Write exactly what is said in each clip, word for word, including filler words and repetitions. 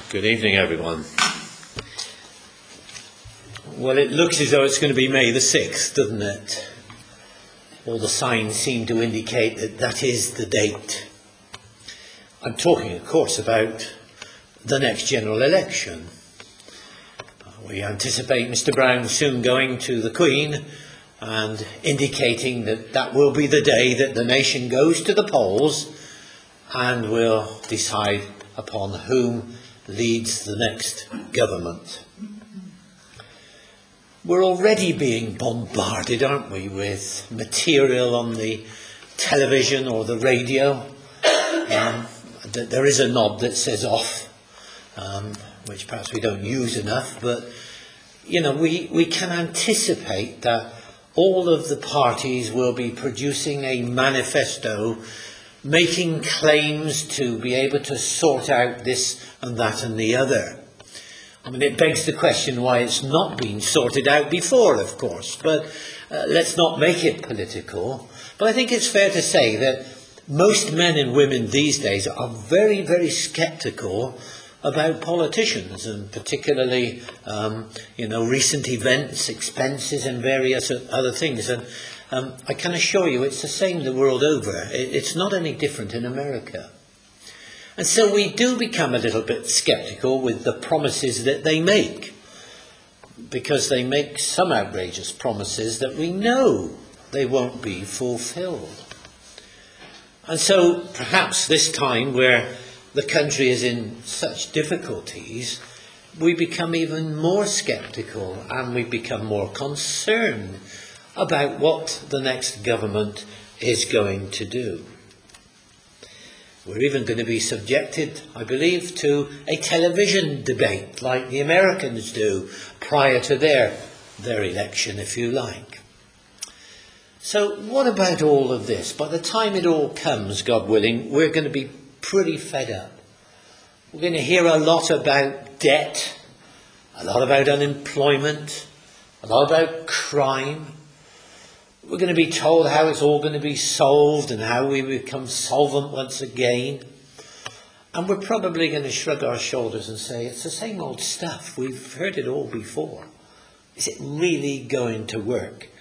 Good evening, everyone. Well, it looks as though it's going to be May the sixth, doesn't it? All the signs seem to indicate that that is the date. I'm talking, of course, about the next general election. We anticipate Mister Brown soon going to the Queen and indicating that that will be the day that the nation goes to the polls and will decide upon whom leads the next government. We're already being bombarded, aren't we, with material on the television or the radio. Um, there is a knob that says off, um, which perhaps we don't use enough, but, you know, we, we can anticipate that all of the parties will be producing a manifesto making claims to be able to sort out this and that and the other. I mean, it begs the question why it's not been sorted out before, of course, but uh, let's not make it political. But I think it's fair to say that most men and women these days are very, very sceptical about politicians, and particularly, um, you know, recent events, expenses and various other things. And um, I can assure you it's the same the world over. It's not any different in America. And so we do become a little bit sceptical with the promises that they make, because they make some outrageous promises that we know they won't be fulfilled. And so perhaps this time where the country is in such difficulties, we become even more sceptical and we become more concerned about what the next government is going to do. We're even going to be subjected, I believe, to a television debate like the Americans do prior to their, their election, if you like. So what about all of this? By the time it all comes, God willing, we're going to be pretty fed up. We're going to hear a lot about debt, a lot about unemployment, a lot about crime. We're going to be told how it's all going to be solved and how we become solvent once again. And we're probably going to shrug our shoulders and say, it's the same old stuff. We've heard it all before. Is it really going to work?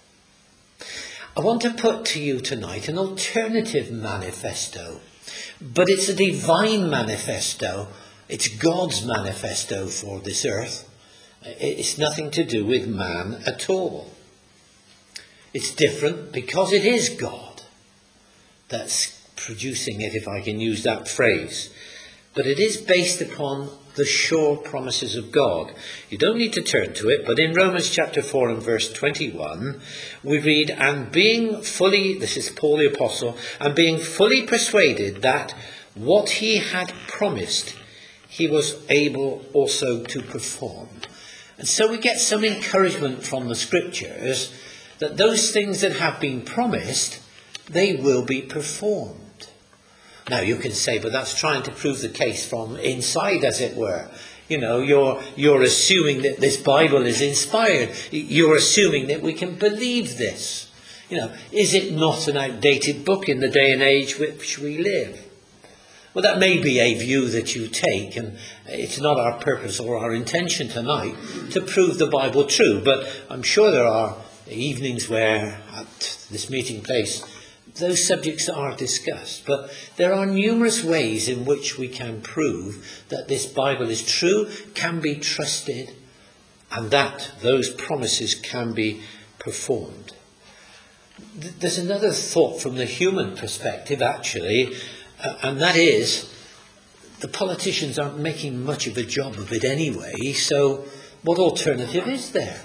I want to put to you tonight an alternative manifesto. But it's a divine manifesto. It's God's manifesto for this earth. It's nothing to do with man at all. It's different because it is God that's producing it, if I can use that phrase. But it is based upon the sure promises of God. You don't need to turn to it, but in Romans chapter four and verse twenty-one, we read, and being fully, this is Paul the Apostle, and being fully persuaded that what he had promised, he was able also to perform. And so we get some encouragement from the scriptures that those things that have been promised, they will be performed. Now you can say, but that's trying to prove the case from inside, as it were. You know, you're, you're assuming that this Bible is inspired. You're assuming that we can believe this. You know, is it not an outdated book in the day and age which we live? Well, that may be a view that you take, and it's not our purpose or our intention tonight to prove the Bible true. But I'm sure there are evenings where, at this meeting place, those subjects are discussed. But there are numerous ways in which we can prove that this Bible is true, can be trusted, and that those promises can be performed. There's another thought from the human perspective, actually, uh, and that is the politicians aren't making much of a job of it anyway, so what alternative is there?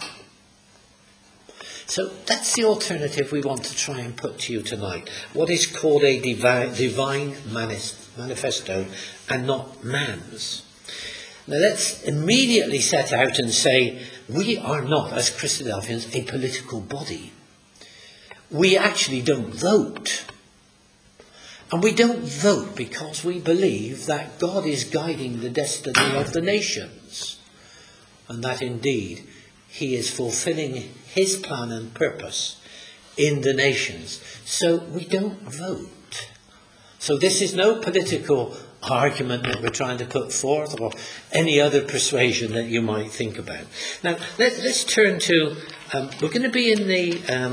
So that's the alternative we want to try and put to you tonight. What is called a divine, divine manifesto and not man's. Now let's immediately set out and say we are not, as Christadelphians, a political body. We actually don't vote. And we don't vote because we believe that God is guiding the destiny of the nations. And that indeed he is fulfilling his plan and purpose in the nations. So we don't vote. So this is no political argument that we're trying to put forth, or any other persuasion that you might think about. Now, let, let's turn to, um, we're going to be in the um,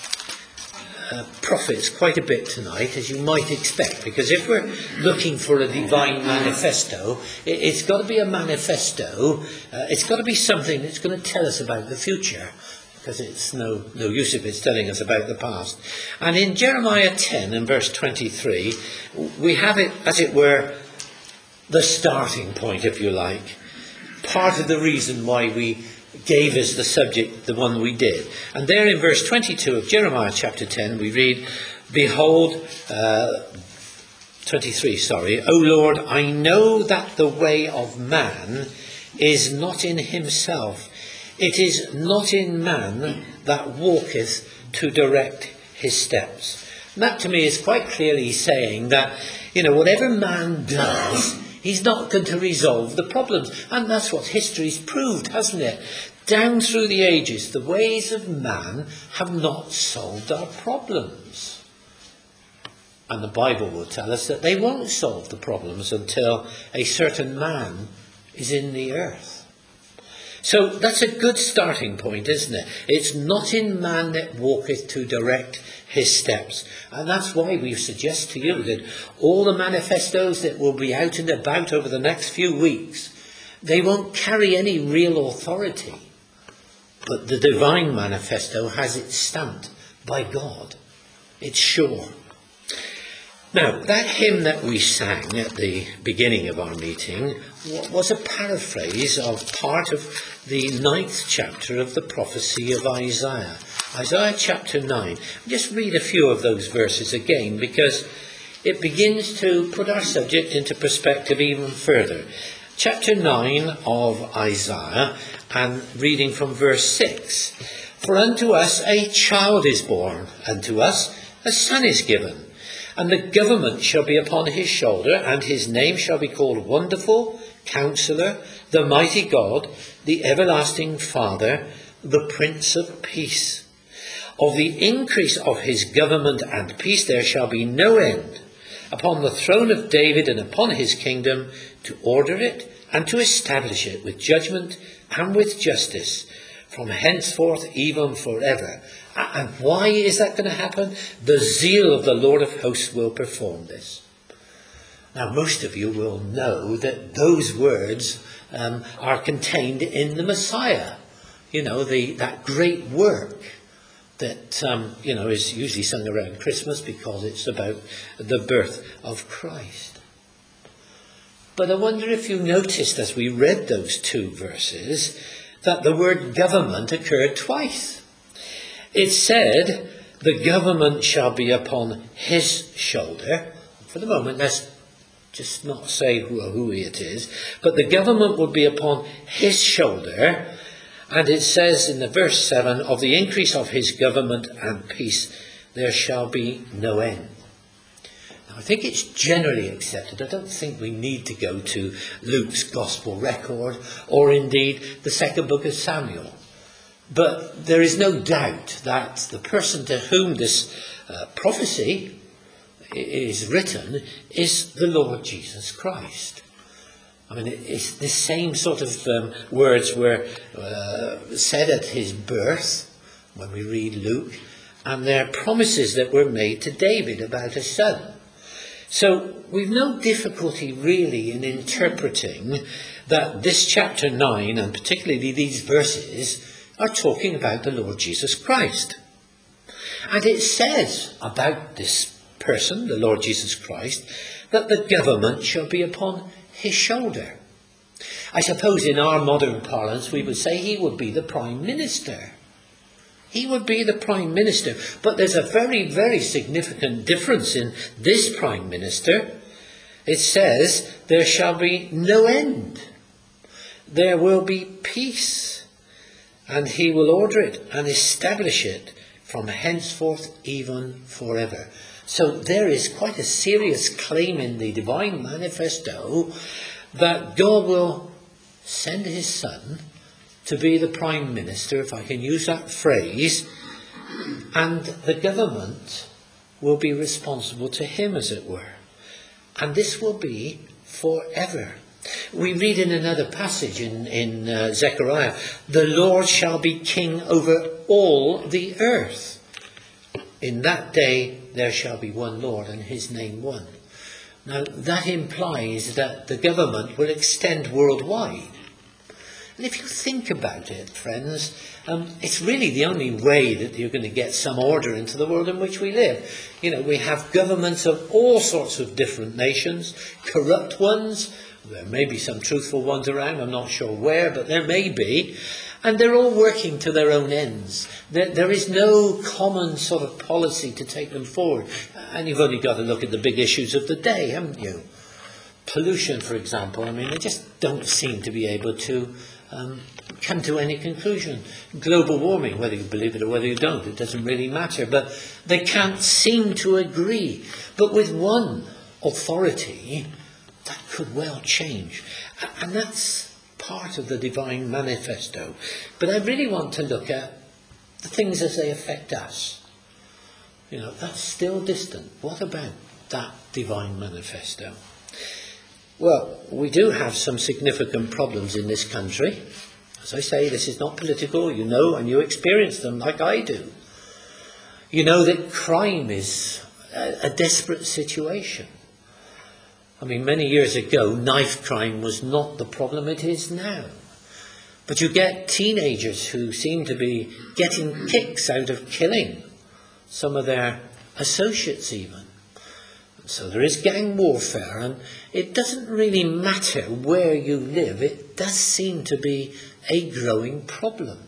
uh, prophets quite a bit tonight, as you might expect, because if we're looking for a divine manifesto, it, it's got to be a manifesto, uh, it's got to be something that's going to tell us about the future, because it's no, no use if it's telling us about the past. And in Jeremiah ten and verse twenty-three, we have it, as it were, the starting point, if you like. Part of the reason why we gave us the subject, the one we did. And there in verse twenty-two of Jeremiah chapter ten, we read, Behold, uh, twenty-three, sorry, O Lord, I know that the way of man is not in himself. It is not in man that walketh to direct his steps. And that to me is quite clearly saying that, you know, whatever man does, he's not going to resolve the problems. And that's what history's proved, hasn't it? Down through the ages, the ways of man have not solved our problems. And the Bible will tell us that they won't solve the problems until a certain man is in the earth. So that's a good starting point, isn't it? It's not in man that walketh to direct his steps. And that's why we suggest to you that all the manifestos that will be out and about over the next few weeks, they won't carry any real authority. But the divine manifesto has it stamped by God. It's sure. Now, that hymn that we sang at the beginning of our meeting was a paraphrase of part of the ninth chapter of the prophecy of Isaiah. Isaiah chapter nine. I'll just read a few of those verses again, because it begins to put our subject into perspective even further. Chapter nine of Isaiah, and reading from verse six. For unto us a child is born, unto us a son is given. And the government shall be upon his shoulder, and his name shall be called Wonderful, Counselor, the Mighty God, the Everlasting Father, the Prince of Peace. Of the increase of his government and peace there shall be no end, upon the throne of David and upon his kingdom, to order it and to establish it with judgment and with justice, from henceforth even forever. And why is that going to happen? The zeal of the Lord of hosts will perform this. Now, most of you will know that those words um, are contained in the Messiah. You know, the that great work that, um, you know, is usually sung around Christmas because it's about the birth of Christ. But I wonder if you noticed as we read those two verses that the word government occurred twice. It said, the government shall be upon his shoulder. For the moment, let's just not say who, who it is. But the government would be upon his shoulder. And it says in the verse seven, of the increase of his government and peace, there shall be no end. Now, I think it's generally accepted. I don't think we need to go to Luke's gospel record, or indeed the second book of Samuel. But there is no doubt that the person to whom this uh, prophecy is written is the Lord Jesus Christ. I mean, it's the same sort of um, words were uh, said at his birth, when we read Luke, and they're promises that were made to David about a son. So we've no difficulty really in interpreting that this chapter nine, and particularly these verses, are talking about the Lord Jesus Christ. And it says about this person, the Lord Jesus Christ, that the government shall be upon his shoulder. I suppose in our modern parlance we would say he would be the Prime Minister. He would be the Prime Minister. But there's a very, very significant difference in this Prime Minister. It says, there shall be no end. There will be peace. And he will order it and establish it from henceforth even forever. So there is quite a serious claim in the Divine Manifesto that God will send his Son to be the Prime Minister, if I can use that phrase, and the government will be responsible to him, as it were. And this will be forever. We read in another passage in, in uh, Zechariah, the Lord shall be king over all the earth. In that day there shall be one Lord, and his name one. Now that implies that the government will extend worldwide. And if you think about it, friends, um, it's really the only way that you're going to get some order into the world in which we live. You know, we have governments of all sorts of different nations, corrupt ones. There may be some truthful ones around, I'm not sure where, but there may be. And they're all working to their own ends. There, there is no common sort of policy to take them forward. And you've only got to look at the big issues of the day, haven't you? Pollution, for example. I mean, they just don't seem to be able to um, come to any conclusion. Global warming, whether you believe it or whether you don't, it doesn't really matter. But they can't seem to agree. But with one authority, that could well change. And that's part of the Divine Manifesto. But I really want to look at the things as they affect us. You know, that's still distant. What about that Divine Manifesto? Well, we do have some significant problems in this country. As I say, this is not political, you know, and you experience them like I do. You know that crime is a, a desperate situation. I mean, many years ago, knife crime was not the problem it is now. But you get teenagers who seem to be getting kicks out of killing some of their associates even. So there is gang warfare, and it doesn't really matter where you live. It does seem to be a growing problem.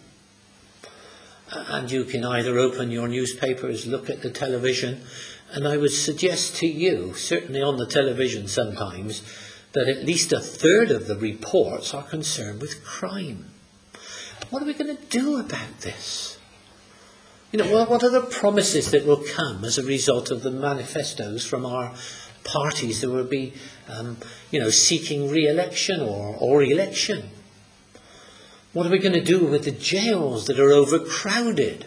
And you can either open your newspapers, look at the television, and I would suggest to you, certainly on the television sometimes, that at least a third of the reports are concerned with crime. What are we going to do about this? You know, well, what are the promises that will come as a result of the manifestos from our parties that will be, um, you know, seeking re-election or, or election? What are we going to do with the jails that are overcrowded?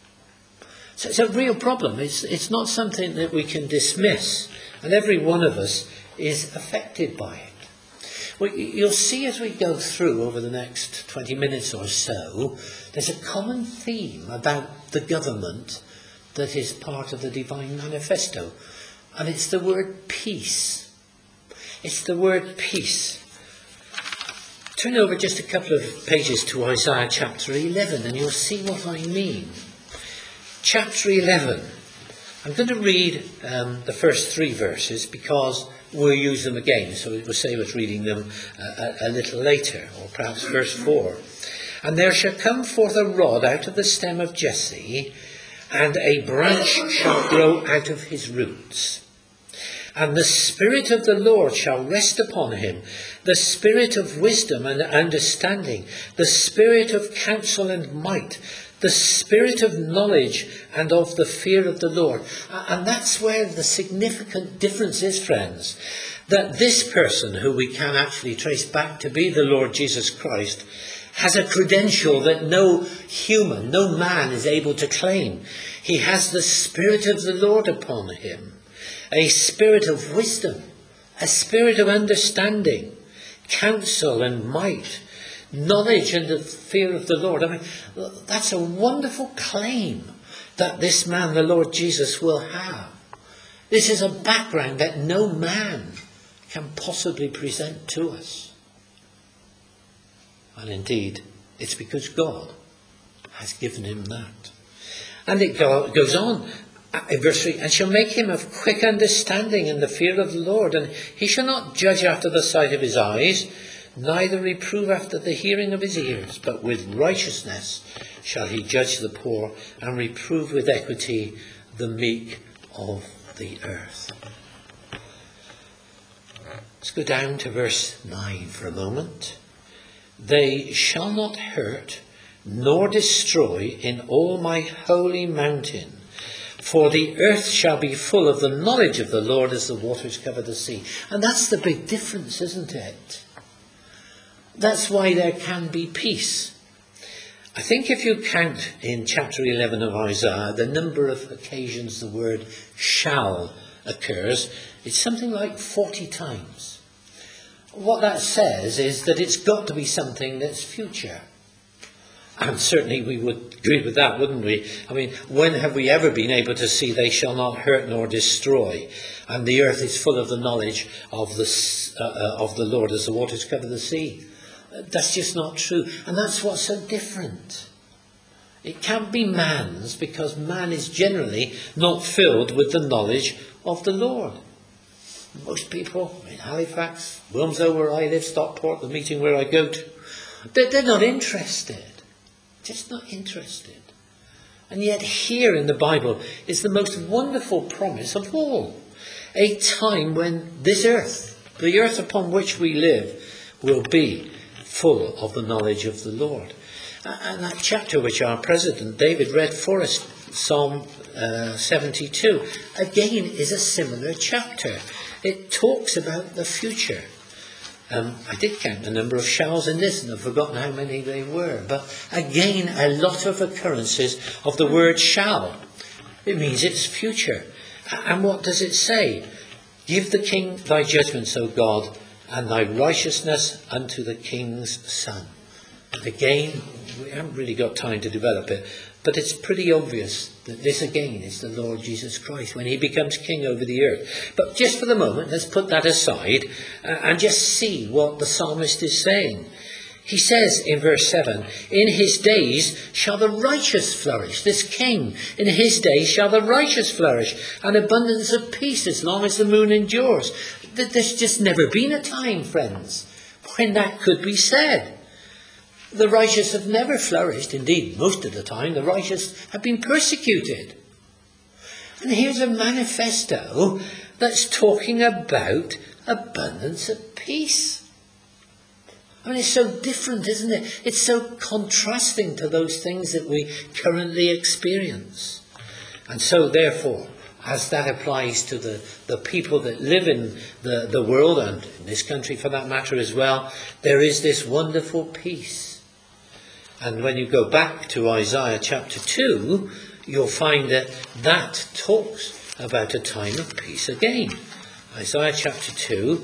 So it's a real problem. It's, it's not something that we can dismiss. And every one of us is affected by it. Well, you'll see as we go through over the next twenty minutes or so, there's a common theme about the government that is part of the Divine Manifesto. And it's the word peace. It's the word peace. Turn over just a couple of pages to Isaiah chapter eleven and you'll see what I mean. Chapter eleven. I'm going to read um, the first three verses because we'll use them again, so it will save us reading them uh, a, a little later, or perhaps verse four. And there shall come forth a rod out of the stem of Jesse, and a branch shall grow out of his roots. And the Spirit of the Lord shall rest upon him, the Spirit of wisdom and understanding, the Spirit of counsel and might, the Spirit of knowledge and of the fear of the Lord. And that's where the significant difference is, friends. That this person, who we can actually trace back to be the Lord Jesus Christ, has a credential that no human, no man is able to claim. He has the Spirit of the Lord upon him. A spirit of wisdom, a spirit of understanding, counsel and might, knowledge and the fear of the Lord. I mean, that's a wonderful claim that this man, the Lord Jesus, will have. This is a background that no man can possibly present to us. And indeed, it's because God has given him that. And it go, goes on. In verse three, and shall make him of quick understanding in the fear of the Lord, and he shall not judge after the sight of his eyes, neither reprove after the hearing of his ears, but with righteousness shall he judge the poor, and reprove with equity the meek of the earth. Let's go down to verse nine for a moment. They shall not hurt nor destroy in all my holy mountain, for the earth shall be full of the knowledge of the Lord as the waters cover the sea. And that's the big difference, isn't it? That's why there can be peace. I think if you count in chapter eleven of Isaiah the number of occasions the word shall occurs, it's something like forty times. What that says is that it's got to be something that's future. And certainly we would agree with that, wouldn't we? I mean, when have we ever been able to see they shall not hurt nor destroy, and the earth is full of the knowledge of the, uh, uh, of the Lord as the waters cover the sea? That's just not true. And that's what's so different. It can't be man's, because man is generally not filled with the knowledge of the Lord. Most people in Halifax, Wilmslow where I live, Stockport, the meeting where I go to, they're, they're not interested. Just not interested. And yet here in the Bible is the most wonderful promise of all. A time when this earth, the earth upon which we live, will be full of the knowledge of the Lord. And that chapter which our President David read for us, Psalm uh, seventy-two, again is a similar chapter. It talks about the future. Um, I did count the number of shalls in this, and I've forgotten how many they were. But again, a lot of occurrences of the word shall. It means it's future. And what does it say? Give the king thy judgments, O God, and thy righteousness unto the king's son. And again, we haven't really got time to develop it, but it's pretty obvious that this again is the Lord Jesus Christ when he becomes king over the earth. But just for the moment, let's put that aside and just see what the psalmist is saying. He says in verse seven, in his days shall the righteous flourish. This king, in his days shall the righteous flourish, and abundance of peace as long as the moon endures. There's just never been a time, friends, when that could be said. The righteous have never flourished. Indeed, most of the time, the righteous have been persecuted. And here's a manifesto that's talking about abundance of peace. I mean, it's so different, isn't it? It's so contrasting to those things that we currently experience. And so, therefore, as that applies to the, the people that live in the, the world, and in this country for that matter as well, there is this wonderful peace. And when you go back to Isaiah chapter two, you'll find that that talks about a time of peace again. Isaiah chapter two,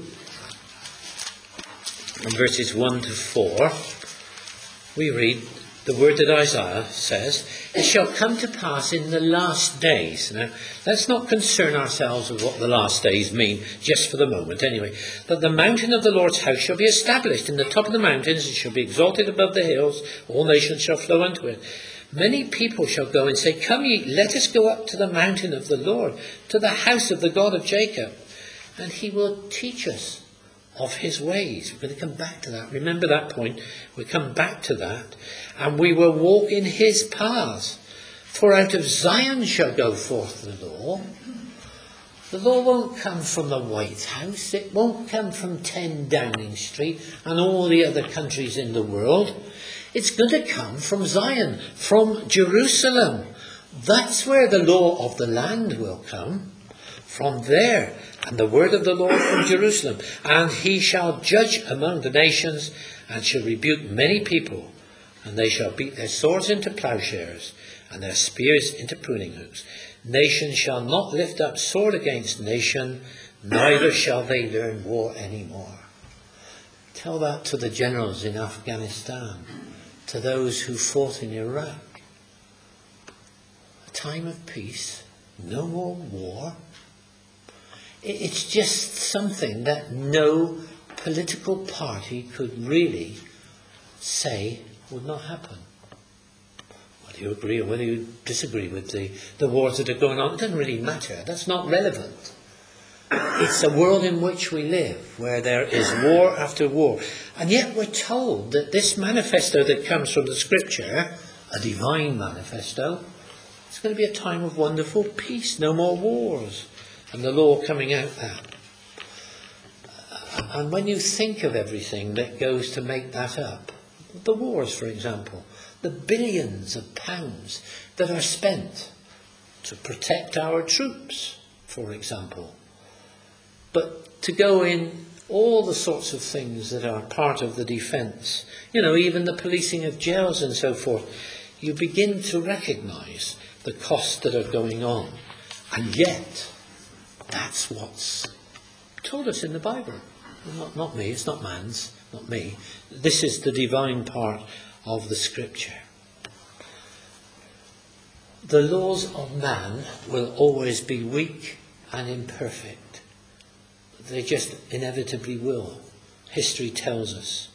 and verses one to four, we read the word that Isaiah says, it shall come to pass in the last days. Now, let's not concern ourselves with what the last days mean, just for the moment anyway. That the mountain of the Lord's house shall be established in the top of the mountains, it shall be exalted above the hills, all nations shall flow unto it. Many people shall go and say, come ye, let us go up to the mountain of the Lord, to the house of the God of Jacob, and he will teach us of his ways. We're going to come back to that. Remember that point. We'll come back to that. And we will walk in his paths. For out of Zion shall go forth the law. The law won't come from the White House. It won't come from ten Downing Street and all the other countries in the world. It's going to come from Zion, from Jerusalem. That's where the law of the land will come. From there, and the word of the Lord from Jerusalem. And he shall judge among the nations, and shall rebuke many people. And they shall beat their swords into plowshares, and their spears into pruning hooks. Nation shall not lift up sword against nation, neither shall they learn war any more. Tell that to the generals in Afghanistan, to those who fought in Iraq. A time of peace, no more war. It's just something that no political party could really say would not happen. Whether you agree or whether you disagree with the, the wars that are going on, it doesn't really matter. That's not relevant. It's a world in which we live, where there is war after war. And yet we're told that this manifesto that comes from the Scripture, a divine manifesto, it's going to be a time of wonderful peace, no more wars. And the law coming out that. And when you think of everything that goes to make that up, the wars, for example, the billions of pounds that are spent to protect our troops, for example, but to go in all the sorts of things that are part of the defence, you know, even the policing of jails and so forth, you begin to recognise the costs that are going on. And yet, that's what's told us in the Bible. Not, not me, it's not man's, not me. This is the divine part of the scripture. The laws of man will always be weak and imperfect. They just inevitably will. History tells us.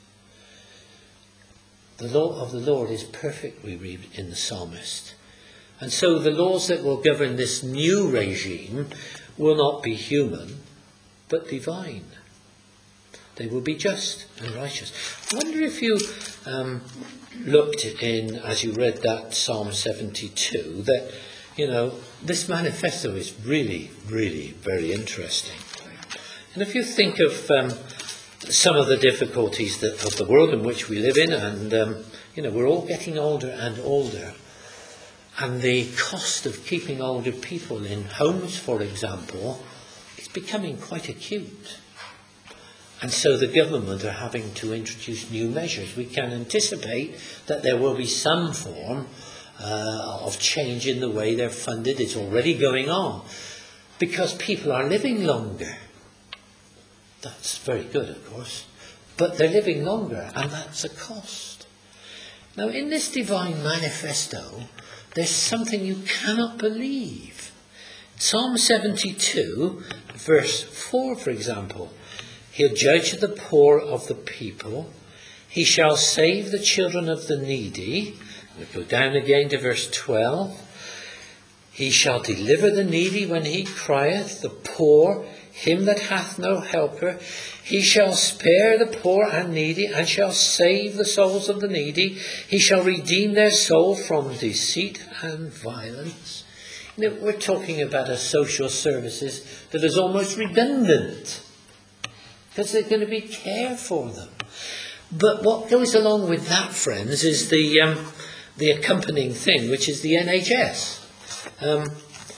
The law of the Lord is perfect, we read in the psalmist. And so the laws that will govern this new regime will not be human, but divine. They will be just and righteous. I wonder if you um, looked in, as you read that Psalm seventy-two, that, you know, this manifesto is really, really very interesting. And if you think of um, some of the difficulties that, of the world in which we live in, and, um, you know, we're all getting older and older, and the cost of keeping older people in homes, for example, is becoming quite acute. And so the government are having to introduce new measures. We can anticipate that there will be some form uh, of change in the way they're funded. It's already going on. Because people are living longer. That's very good, of course. But they're living longer, and that's a cost. Now, in this divine manifesto, there's something you cannot believe. Psalm seventy-two, verse four, for example. He'll judge the poor of the people. He shall save the children of the needy. We go down again to verse twelve. He shall deliver the needy when he crieth, the poor, him that hath no helper. He shall spare the poor and needy, and shall save the souls of the needy. He shall redeem their soul from deceit and violence. You know, we're talking about a social services that is almost redundant, because there's going to be care for them. But what goes along with that, friends, is the um, the accompanying thing, which is the N H S. Um,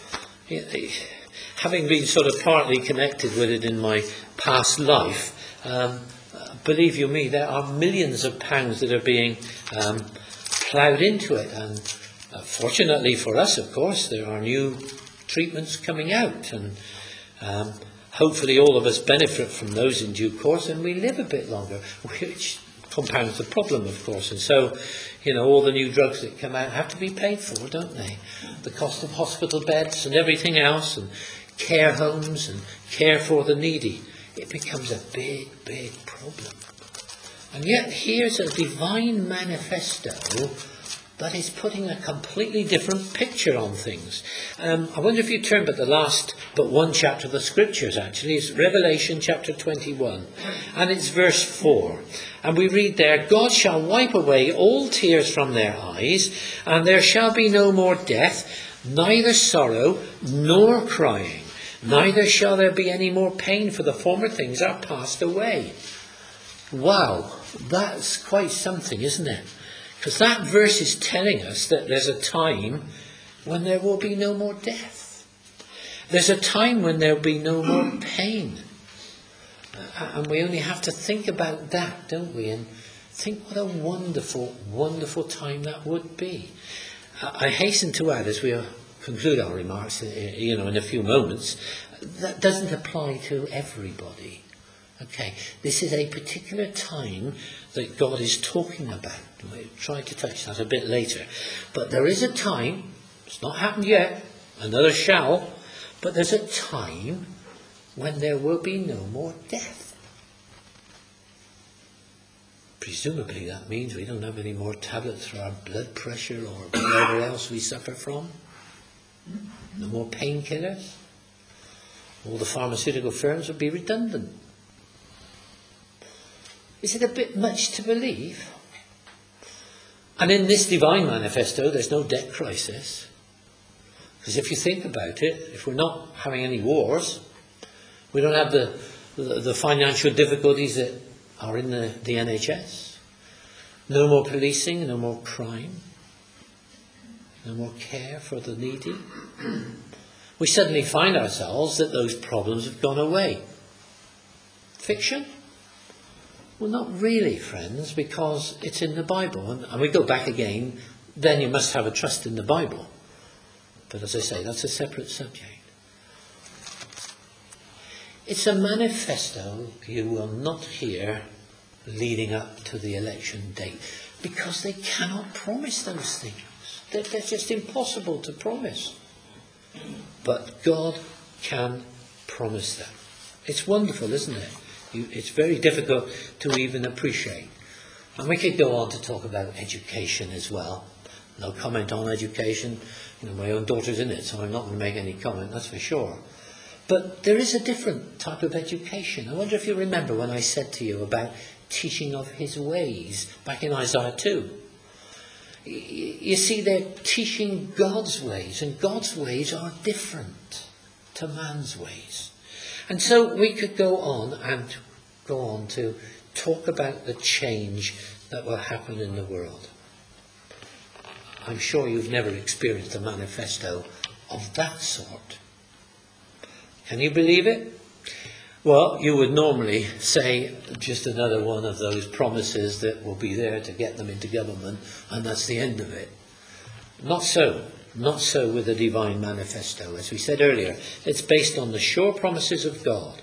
having been sort of partly connected with it in my past life, um, believe you me, there are millions of pounds that are being um, ploughed into it. And uh, fortunately for us, of course, there are new treatments coming out, and um, hopefully all of us benefit from those in due course, and we live a bit longer, which compounds the problem, of course. And so, you know, all the new drugs that come out have to be paid for, don't they? The cost of hospital beds and everything else, and care homes and care for the needy. It becomes a big, big problem. And yet here's a divine manifesto that is putting a completely different picture on things. Um, I wonder if you turn but the last but one chapter of the scriptures, actually. It's Revelation chapter twenty-one, and it's verse four. And we read there, God shall wipe away all tears from their eyes, and there shall be no more death, neither sorrow nor crying, neither shall there be any more pain, for the former things are passed away. Wow, that's quite something, isn't it? Because that verse is telling us that there's a time when there will be no more death. There's a time when there will be no more pain. Uh, and we only have to think about that, don't we? And think what a wonderful, wonderful time that would be. Uh, I hasten to add, as we conclude our remarks, uh, you know, in a few moments, that doesn't apply to everybody. Okay, this is a particular time that God is talking about. We'll try to touch that a bit later. But there is a time, it's not happened yet, another shall, but there's a time when there will be no more death. Presumably that means we don't have any more tablets for our blood pressure or whatever else we suffer from. No more painkillers. All the pharmaceutical firms will be redundant. Is it a bit much to believe? And in this divine manifesto, there's no debt crisis. Because if you think about it, if we're not having any wars, we don't have the, the, the financial difficulties that are in the, the N H S. No more policing, no more crime. No more care for the needy. We suddenly find ourselves that those problems have gone away. Fiction? Well, not really, friends, because it's in the Bible. And, and we go back again, then you must have a trust in the Bible. But as I say, that's a separate subject. It's a manifesto you will not hear leading up to the election date, because they cannot promise those things. They're, they're just impossible to promise. But God can promise them. It's wonderful, isn't it? You, it's very difficult to even appreciate. And we could go on to talk about education as well. No comment on education. You know, my own daughter's in it, so I'm not going to make any comment, that's for sure. But there is a different type of education. I wonder if you remember when I said to you about teaching of his ways back in Isaiah two. You see, they're teaching God's ways, and God's ways are different to man's ways. And so we could go on and go on to talk about the change that will happen in the world. I'm sure you've never experienced a manifesto of that sort. Can you believe it? Well, you would normally say just another one of those promises that will be there to get them into government, and that's the end of it. Not so. Not so with the Divine Manifesto. As we said earlier, it's based on the sure promises of God.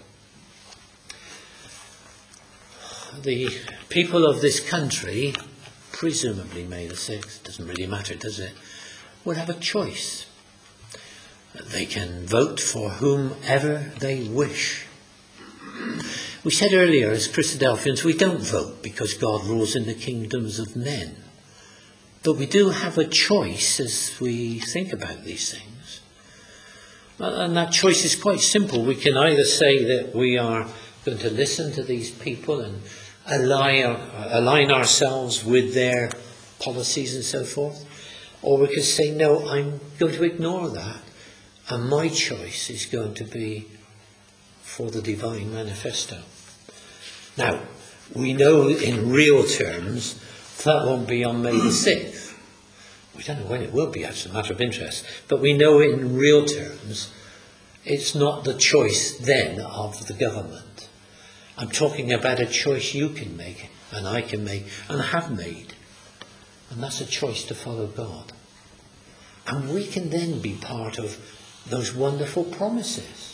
The people of this country, presumably May the sixth, doesn't really matter, does it, will have a choice. They can vote for whomever they wish. We said earlier, as Christadelphians, we don't vote because God rules in the kingdoms of men. But we do have a choice as we think about these things. And that choice is quite simple. We can either say that we are going to listen to these people and align, align ourselves with their policies and so forth. Or we could say, no, I'm going to ignore that. And my choice is going to be for the Divine Manifesto. Now, we know in real terms that won't be on May the sixth. We don't know when it will be, that's a matter of interest. But we know in real terms it's not the choice then of the government. I'm talking about a choice you can make, and I can make, and have made. And that's a choice to follow God. And we can then be part of those wonderful promises.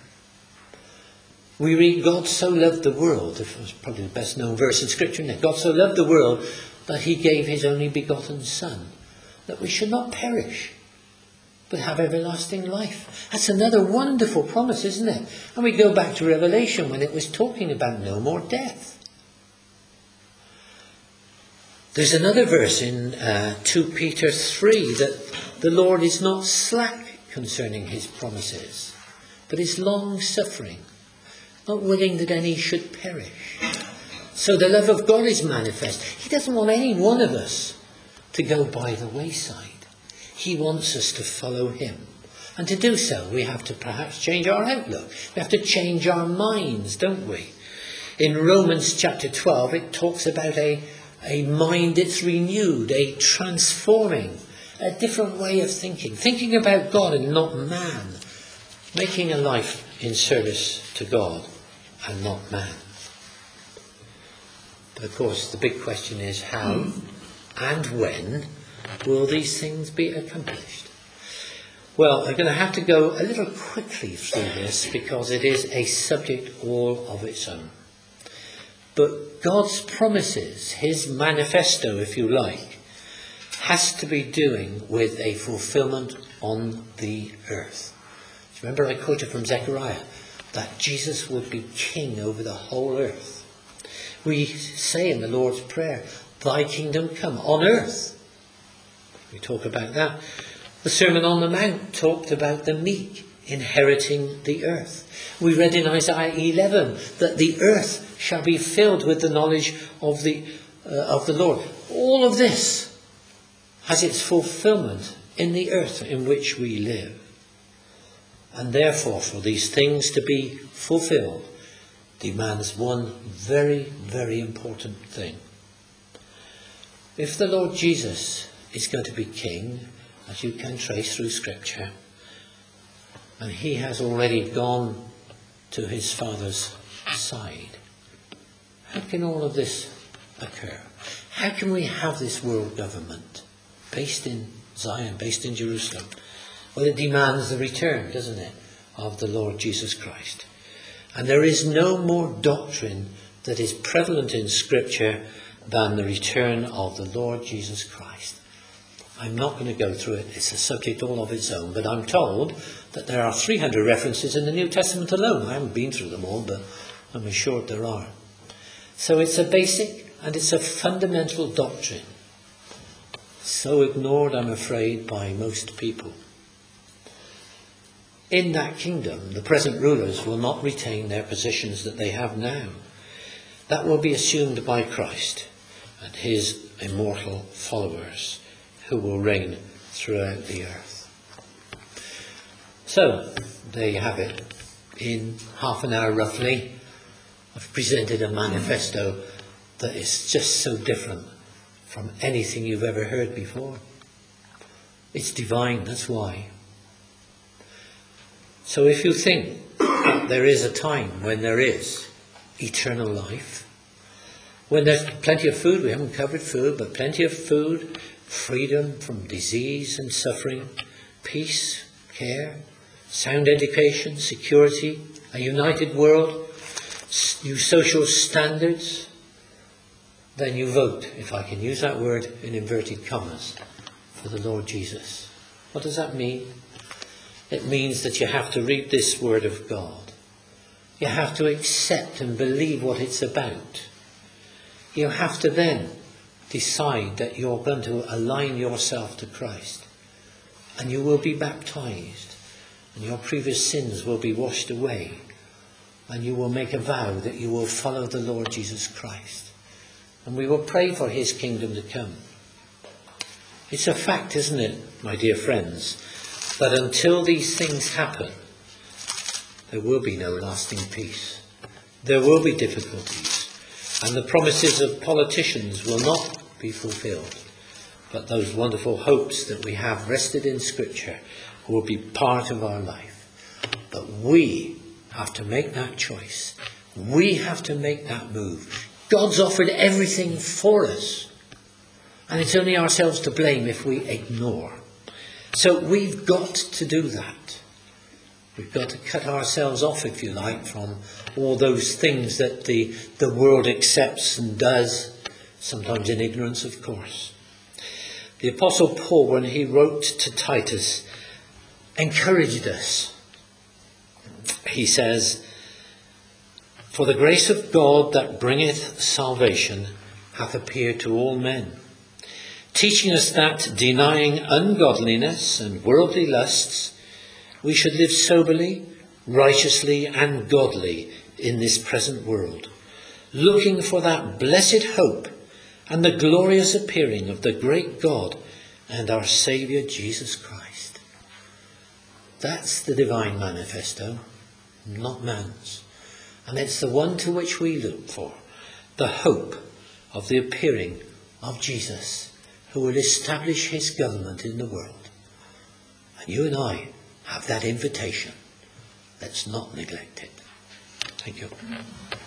We read, God so loved the world. It was probably the best known verse in Scripture, isn't it? God so loved the world that he gave his only begotten Son, that we should not perish, but have everlasting life. That's another wonderful promise, isn't it? And we go back to Revelation when it was talking about no more death. There's another verse in uh, two Peter three that the Lord is not slack concerning his promises, but is long-suffering, not willing that any should perish. So the love of God is manifest. He doesn't want any one of us to go by the wayside. He wants us to follow him. And to do so, we have to perhaps change our outlook. We have to change our minds, don't we? In Romans chapter twelve, it talks about a, a mind that's renewed, a transforming, a different way of thinking. Thinking about God and not man. Making a life in service to God and not man. But of course, the big question is how and when will these things be accomplished? Well, I'm going to have to go a little quickly through this because it is a subject all of its own. But God's promises, his manifesto, if you like, has to be doing with a fulfillment on the earth. Remember I quoted from Zechariah that Jesus would be king over the whole earth. We say in the Lord's Prayer, thy kingdom come on earth. We talk about that. The Sermon on the Mount talked about the meek inheriting the earth. We read in Isaiah eleven that the earth shall be filled with the knowledge of the, uh, of the Lord. All of this has its fulfillment in the earth in which we live. And therefore, for these things to be fulfilled, demands one very, very important thing. If the Lord Jesus is going to be king, as you can trace through Scripture, and he has already gone to his Father's side, how can all of this occur? How can we have this world government based in Zion, based in Jerusalem? Well, it demands the return, doesn't it, of the Lord Jesus Christ. And there is no more doctrine that is prevalent in Scripture than the return of the Lord Jesus Christ. I'm not going to go through it. It's a subject all of its own. But I'm told that there are three hundred references in the New Testament alone. I haven't been through them all, but I'm assured there are. So it's a basic and it's a fundamental doctrine. So ignored, I'm afraid, by most people. In that kingdom, the present rulers will not retain their positions that they have now. That will be assumed by Christ and his immortal followers, who will reign throughout the earth. So, there you have it. In half an hour roughly, I've presented a manifesto that is just so different from anything you've ever heard before. It's divine, that's why. So if you think that there is a time when there is eternal life, when there's plenty of food, we haven't covered food, but plenty of food, freedom from disease and suffering, peace, care, sound education, security, a united world, new social standards, then you vote, if I can use that word in inverted commas, for the Lord Jesus. What does that mean? It means that you have to read this word of God. You have to accept and believe what it's about. You have to then decide that you're going to align yourself to Christ. And you will be baptized. And your previous sins will be washed away. And you will make a vow that you will follow the Lord Jesus Christ. And we will pray for his kingdom to come. It's a fact, isn't it, my dear friends, that until these things happen, there will be no lasting peace. There will be difficulties. And the promises of politicians will not be fulfilled. But those wonderful hopes that we have rested in Scripture will be part of our life. But we have to make that choice. We have to make that move. God's offered everything for us. And it's only ourselves to blame if we ignore. So we've got to do that. We've got to cut ourselves off, if you like, from all those things that the, the world accepts and does, sometimes in ignorance, of course. The Apostle Paul, when he wrote to Titus, encouraged us. He says, "For the grace of God that bringeth salvation hath appeared to all men, teaching us that, denying ungodliness and worldly lusts, we should live soberly, righteously and godly in this present world, looking for that blessed hope and the glorious appearing of the great God and our Saviour Jesus Christ." That's the divine manifesto, not man's. And it's the one to which we look for, the hope of the appearing of Jesus, who will establish his government in the world. And you and I have that invitation. Let's not neglect it. Thank you.